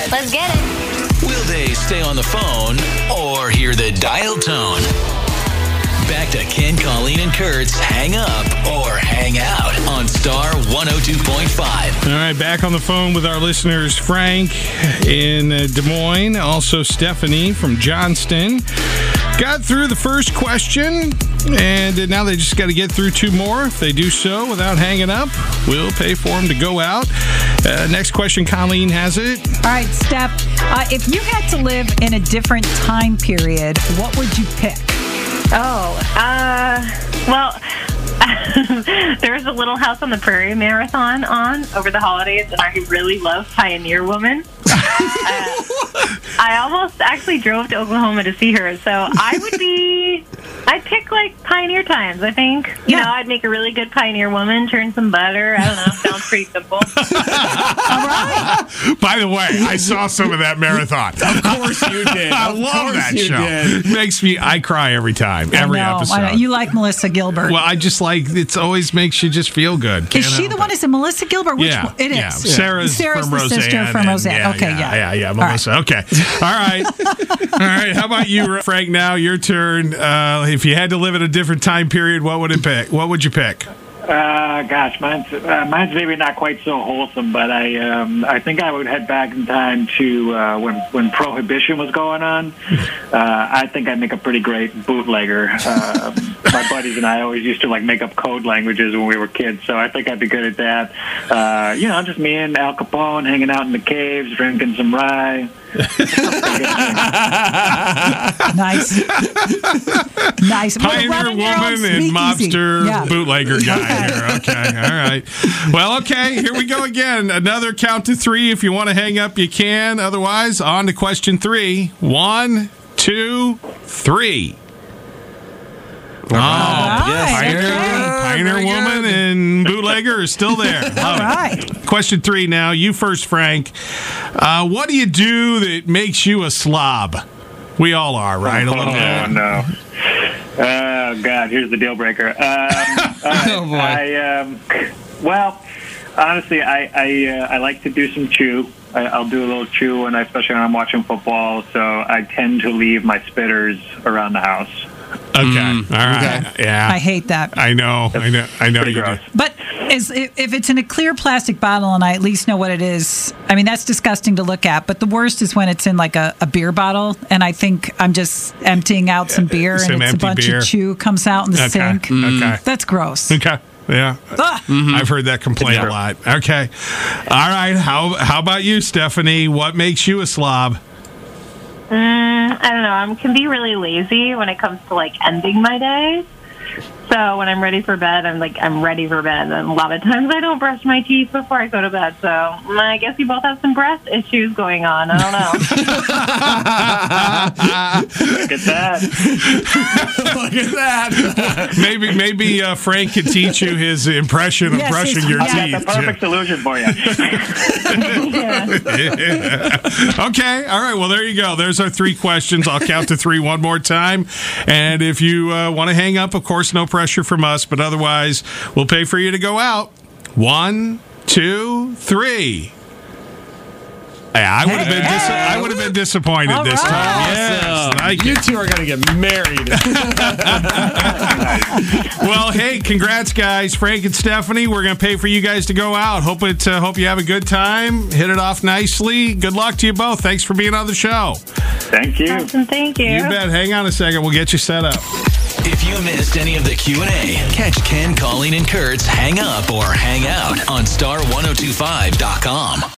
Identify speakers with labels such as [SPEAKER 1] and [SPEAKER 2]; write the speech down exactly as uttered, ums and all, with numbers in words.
[SPEAKER 1] it. Let's get it.
[SPEAKER 2] Will they stay on the phone or hear the dial tone? Back to Ken, Colleen, and Kurt's Hang Up or Hang Out on Star one oh two point five.
[SPEAKER 3] All right, back on the phone with our listeners, Frank in uh, Des Moines, also Stephanie from Johnston. Got through the first question, and now they just got to get through two more. If they do so without hanging up, we'll pay for them to go out. Uh, next question, Colleen has it.
[SPEAKER 4] All right, Steph, uh, if you had to live in a different time period, what would you pick?
[SPEAKER 5] Oh, uh, well, there was a Little House on the Prairie marathon on over the holidays, and I really love Pioneer Woman. uh, I almost actually drove to Oklahoma to see her, so I would be, I'd pick, like, Pioneer Times, I think. You
[SPEAKER 4] Yeah.
[SPEAKER 5] know, I'd make a really good Pioneer Woman, turn some butter, I don't know, sounds pretty simple.
[SPEAKER 4] All right.
[SPEAKER 3] By the way, I saw some of that marathon.
[SPEAKER 6] Of course you did.
[SPEAKER 3] I
[SPEAKER 6] Of
[SPEAKER 3] love
[SPEAKER 6] course
[SPEAKER 3] that
[SPEAKER 6] you
[SPEAKER 3] show.
[SPEAKER 6] did.
[SPEAKER 3] Makes me, I cry every time, every
[SPEAKER 4] I know,
[SPEAKER 3] episode.
[SPEAKER 4] I know. You like Melissa Gilbert.
[SPEAKER 3] Well, I just like, it's always makes you just feel good. Can't
[SPEAKER 4] is she
[SPEAKER 3] help
[SPEAKER 4] the
[SPEAKER 3] it.
[SPEAKER 4] one? Is it Melissa Gilbert? Which
[SPEAKER 3] Yeah,
[SPEAKER 4] one? It is.
[SPEAKER 3] yeah. Sarah's,
[SPEAKER 4] Sarah's
[SPEAKER 3] from
[SPEAKER 4] the
[SPEAKER 3] Roseanne.
[SPEAKER 4] sister from
[SPEAKER 3] and-
[SPEAKER 4] Roseanne.
[SPEAKER 3] Yeah,
[SPEAKER 4] Okay,
[SPEAKER 3] yeah,
[SPEAKER 4] yeah.
[SPEAKER 3] yeah, yeah,
[SPEAKER 4] All
[SPEAKER 3] Melissa.
[SPEAKER 4] right.
[SPEAKER 3] Okay, all right, all right. How about you, Frank? Now your turn. Uh, if you had to live in a different time period, what would it pick? What would you pick?
[SPEAKER 7] Uh, gosh, mine's, uh, mine's maybe not quite so wholesome, but I um, I think I would head back in time to uh, when when Prohibition was going on. Uh, I think I'd make a pretty great bootlegger. Uh, my buddies and I always used to like make up code languages when we were kids, so I think I'd be good at that. Uh, you know, just me and Al Capone hanging out in the caves, drinking some rye.
[SPEAKER 4] Nice. Nice. Well,
[SPEAKER 3] Pioneer
[SPEAKER 4] running your own
[SPEAKER 3] woman and
[SPEAKER 4] speakeasy.
[SPEAKER 3] mobster
[SPEAKER 4] Yeah.
[SPEAKER 3] bootlegger guy here. Okay, all right. Well, okay, here we go again. Another count to three. If you want to hang up, you can. Otherwise, on to question three. One, two, three. Oh,
[SPEAKER 4] right,
[SPEAKER 3] Pioneer,
[SPEAKER 4] okay.
[SPEAKER 3] Pioneer
[SPEAKER 6] Very
[SPEAKER 3] woman
[SPEAKER 6] good.
[SPEAKER 3] and bootlegger are still there. Love
[SPEAKER 4] All
[SPEAKER 3] it.
[SPEAKER 4] right.
[SPEAKER 3] Question three now. You first, Frank. Uh, what do you do that makes you a slob? We all are, right? A little
[SPEAKER 7] Oh,
[SPEAKER 3] bit.
[SPEAKER 7] no. Oh, God, here's the deal breaker. Um, all right,
[SPEAKER 6] Oh, boy.
[SPEAKER 7] I, um, well, honestly, I I, uh, I like to do some chew. I, I'll do a little chew, and especially when I'm watching football, so I tend to leave my spitters around the house.
[SPEAKER 3] Okay. All right.
[SPEAKER 6] okay.
[SPEAKER 3] Yeah.
[SPEAKER 4] I hate that.
[SPEAKER 3] I know. I know. I know
[SPEAKER 7] Pretty
[SPEAKER 3] you do.
[SPEAKER 7] gross.
[SPEAKER 4] But is, if if it's in a clear plastic bottle and I at least know what it is, I mean, that's disgusting to look at. But the worst is when it's in like a, a beer bottle and I think I'm just emptying out some beer
[SPEAKER 3] Some
[SPEAKER 4] and it's a
[SPEAKER 3] empty
[SPEAKER 4] bunch
[SPEAKER 3] beer.
[SPEAKER 4] of chew comes out in the
[SPEAKER 3] Okay.
[SPEAKER 4] sink.
[SPEAKER 3] Okay.
[SPEAKER 4] That's gross.
[SPEAKER 3] Okay. Yeah.
[SPEAKER 4] Ugh.
[SPEAKER 3] I've heard that complaint a lot. Okay. All right. How how about you, Stephanie? What makes you a slob?
[SPEAKER 5] Mm, I don't know. I can be really lazy when it comes to like ending my day. So when I'm ready for bed, I'm like I'm ready for bed. And a lot of times I don't brush my teeth before I go to bed. So mm, I guess you both have some breath issues going on. I don't know.
[SPEAKER 7] Look at that.
[SPEAKER 6] Look at that.
[SPEAKER 3] Maybe maybe uh, Frank can teach you his impression of
[SPEAKER 4] Yes,
[SPEAKER 3] brushing
[SPEAKER 4] his-
[SPEAKER 3] your
[SPEAKER 4] yeah.
[SPEAKER 7] I've
[SPEAKER 3] teeth.
[SPEAKER 7] got the perfect solution for you.
[SPEAKER 5] Yeah.
[SPEAKER 3] Okay. All right. Well, there you go. There's our three questions. I'll count to three one more time. And if you uh, want to hang up, of course, no pressure from us. But otherwise, we'll pay for you to go out. One, two, three. Yeah, I would have been. Dis- I would have been disappointed
[SPEAKER 4] All
[SPEAKER 3] this
[SPEAKER 4] right.
[SPEAKER 3] time. Yes,
[SPEAKER 6] Awesome.
[SPEAKER 3] thank
[SPEAKER 6] You
[SPEAKER 3] you.
[SPEAKER 6] two are going to get married.
[SPEAKER 3] Well, hey, congrats, guys, Frank and Stephanie. We're going to pay for you guys to go out. Hope it. Uh, hope you have a good time. Hit it off nicely. Good luck to you both. Thanks for being on the show.
[SPEAKER 7] Thank you.
[SPEAKER 5] Awesome. Thank you.
[SPEAKER 3] You bet. Hang on a second. We'll get you set up.
[SPEAKER 2] If you missed any of the Q and A, catch Ken, Colleen, and Kurt's Hang Up or Hang Out on star ten twenty-five dot com.